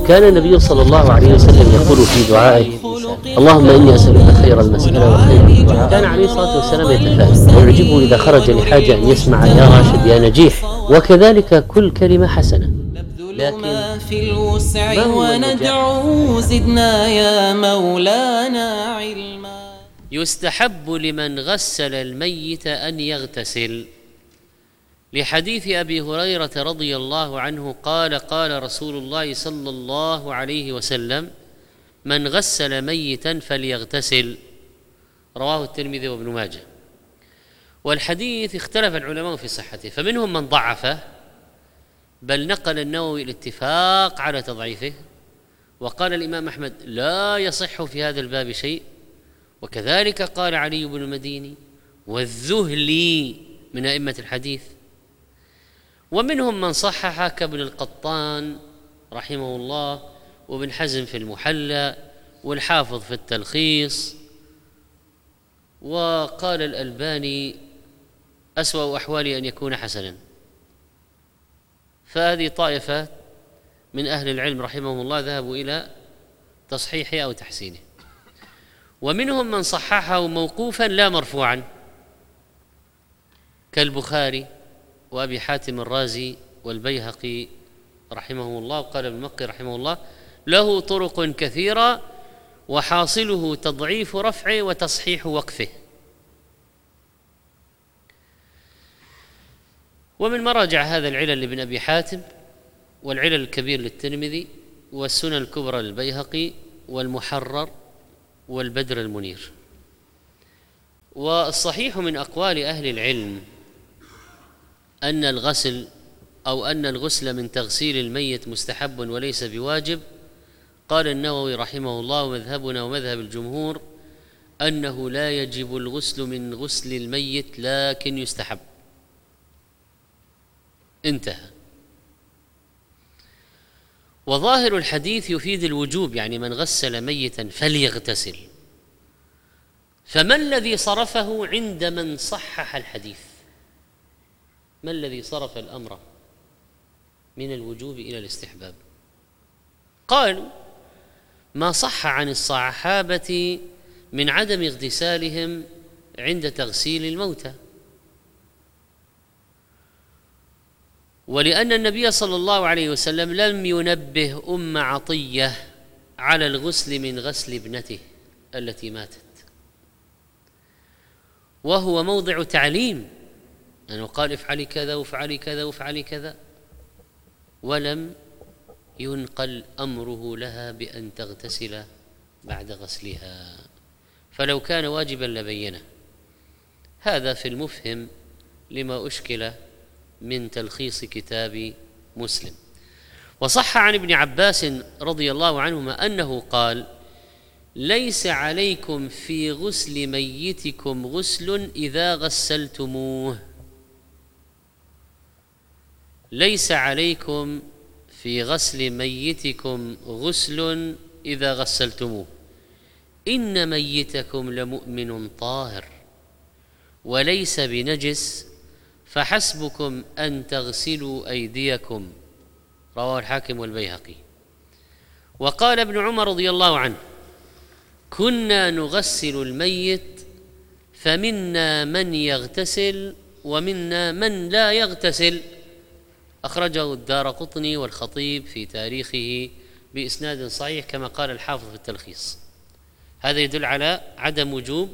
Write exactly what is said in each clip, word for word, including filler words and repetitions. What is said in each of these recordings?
كان النبي صلى الله عليه وسلم يقول في دعائه: اللهم إني أسألك خير المسألة وخير الدعاء. كان عليه الصلاة والسلام يتفائل ويعجبه إذا خرج لحاجة أن يسمع يا راشد يا نجيح، وكذلك كل كلمة حسنة. لكن في الوسع وندعو زدنا يا مولانا علما. يستحب لمن غسل الميت أن يغتسل، لحديث أبي هريرة رضي الله عنه قال: قال رسول الله صلى الله عليه وسلم: من غسل ميتا فليغتسل، رواه الترمذي وابن ماجه. والحديث اختلف العلماء في صحته، فمنهم من ضعفه، بل نقل النووي الاتفاق على تضعيفه، وقال الإمام أحمد لا يصح في هذا الباب شيء، وكذلك قال علي بن المديني والذهلي من أئمة الحديث. ومنهم من صحح كابن القطان رحمه الله، وابن حزم في المحلى، والحافظ في التلخيص، وقال الألباني أسوأ أحوالي أن يكون حسنا. فهذه طائفة من أهل العلم رحمهم الله ذهبوا إلى تصحيحه أو تحسينه. ومنهم من صححه موقوفا لا مرفوعا، كالبخاري وأبي حاتم الرازي والبيهقي رحمه الله. وقال ابن مقي رحمه الله: له طرق كثيرة وحاصله تضعيف رفعه وتصحيح وقفه. ومن مراجع هذا العلل لابن أبي حاتم، والعلل الكبير للترمذي، والسنن الكبرى للبيهقي، والمحرر، والبدر المنير. والصحيح من أقوال أهل العلم أن الغسل أو أن الغسل من تغسيل الميت مستحب وليس بواجب. قال النووي رحمه الله: مذهبنا ومذهب الجمهور أنه لا يجب الغسل من غسل الميت لكن يستحب. انتهى. وظاهر الحديث يفيد الوجوب، يعني من غسل ميتا فليغتسل. فما الذي صرفه عند من صحح الحديث؟ ما الذي صرف الأمر من الوجوب إلى الاستحباب؟ قالوا: ما صح عن الصحابة من عدم اغتسالهم عند تغسيل الموتى، ولأن النبي صلى الله عليه وسلم لم ينبه أم عطية على الغسل من غسل ابنته التي ماتت، وهو موضع تعليم، أنه قال: افعلي كذا وافعلي كذا وافعلي كذا، ولم ينقل أمره لها بأن تغتسل بعد غسلها، فلو كان واجبا لبينه. هذا في المفهم لما أشكل من تلخيص كتاب مسلم. وصح عن ابن عباس رضي الله عنهما أنه قال: ليس عليكم في غسل ميتكم غسل إذا غسلتموه، ليس عليكم في غسل ميتكم غسل إذا غسلتموه، إن ميتكم لمؤمن طاهر وليس بنجس، فحسبكم أن تغسلوا أيديكم، رواه الحاكم والبيهقي. وقال ابن عمر رضي الله عنه: كنا نغسل الميت فمنا من يغتسل ومنا من لا يغتسل، أخرجه الدارقطني والخطيب في تاريخه بإسناد صحيح كما قال الحافظ في التلخيص. هذا يدل على عدم وجوب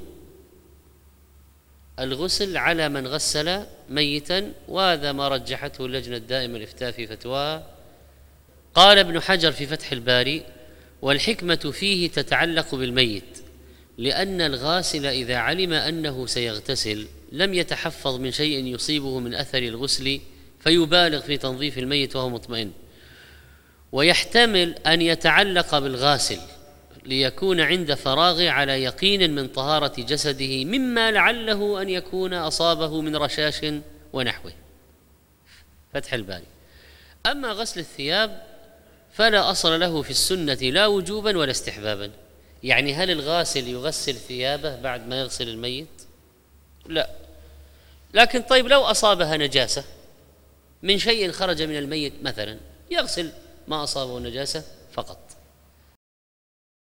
الغسل على من غسل ميتا، وهذا ما رجحته اللجنة الدائمة الإفتاء في فتواها. قال ابن حجر في فتح الباري: والحكمة فيه تتعلق بالميت، لأن الغاسل إذا علم أنه سيغتسل لم يتحفظ من شيء يصيبه من أثر الغسل فيبالغ في تنظيف الميت وهو مطمئن، ويحتمل أن يتعلق بالغاسل ليكون عند فراغه على يقين من طهارة جسده مما لعله أن يكون أصابه من رشاش ونحوه. فتح الباري. أما غسل الثياب فلا أصل له في السنة لا وجوبا ولا استحبابا. يعني هل الغاسل يغسل ثيابه بعد ما يغسل الميت؟ لا. لكن طيب لو أصابها نجاسة من شيء خرج من الميت مثلا، يغسل ما أصابه النجاسة فقط.